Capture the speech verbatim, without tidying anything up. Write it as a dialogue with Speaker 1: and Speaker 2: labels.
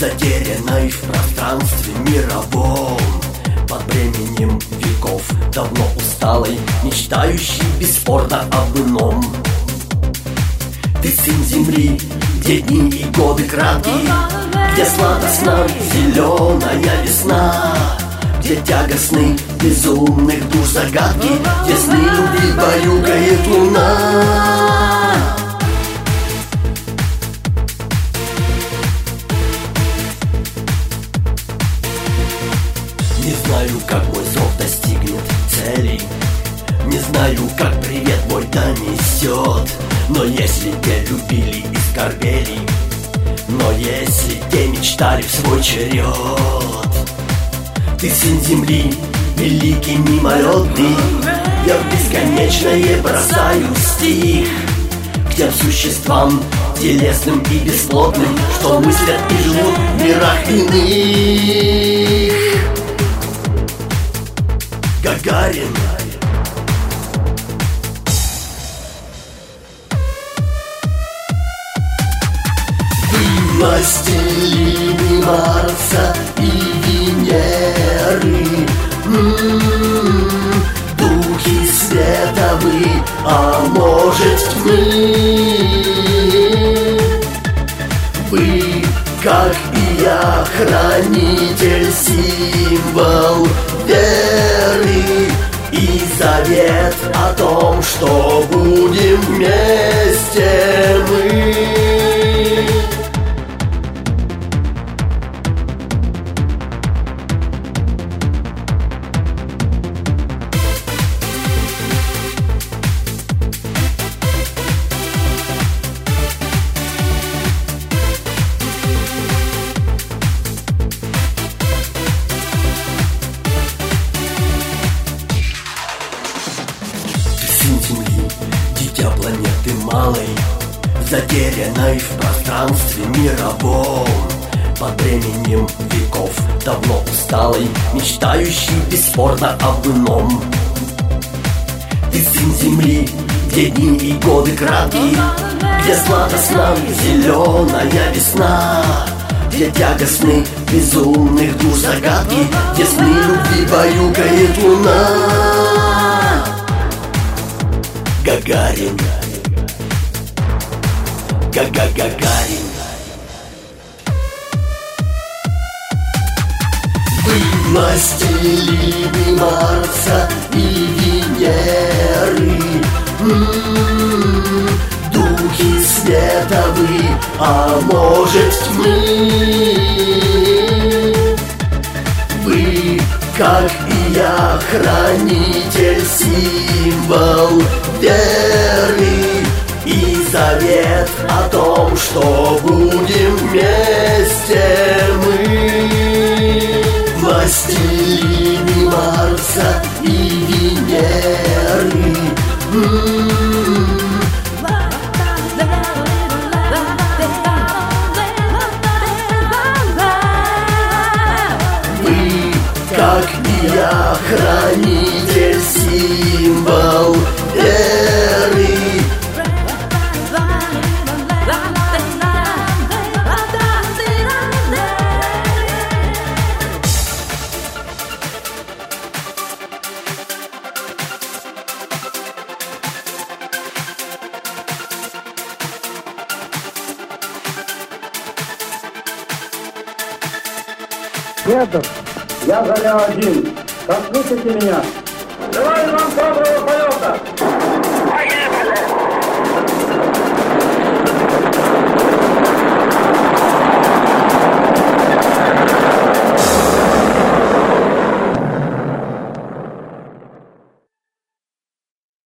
Speaker 1: затерянной в пространстве мировом, под бременем веков, давно усталой, мечтающей бесспорно об ином. Ты сын земли, где дни и годы краткие, где сладостна зеленая весна, где тягостны безумных душ загадки, где сны любви баюкает луна. Не знаю, как мой зов достигнет целей, не знаю, как привет мой донесет, но если те любили и скорбели, но если те мечтали в свой черед, ты сын земли, великий мимолетный, я в бесконечное бросаю стих к тем существам телесным и бесплотным, что мыслят и живут в мирах иных. Гагарин. Вы властелины Марса и Венеры, м-м-м, духи света вы, а может тьмы. Вы, как и я, хранитель, символ веры и завет о том, что будем вместе мы. Земли, дитя планеты малой, затерянной в пространстве мировом, под бременем веков, давно усталой, мечтающей бесспорно об ином. Ты сын земли, где дни и годы краткие, где сладостна зеленая весна, где тягостны безумных душ загадки, где сны любви баюкает луна. Гагарин, Га-га-гагарин. Вы властелины Марса и Венеры, м-м-м, духи света вы, а может тьмы. Вы, как и я, хранитель, символ веры и завет о том, что будем вместе мы. Властелины Марса и Венеры, м-м-м. Вы, как и я, хранитель, символ веры.
Speaker 2: Дедов, я Заря один. Послушайте меня. Желаю вам доброго полета!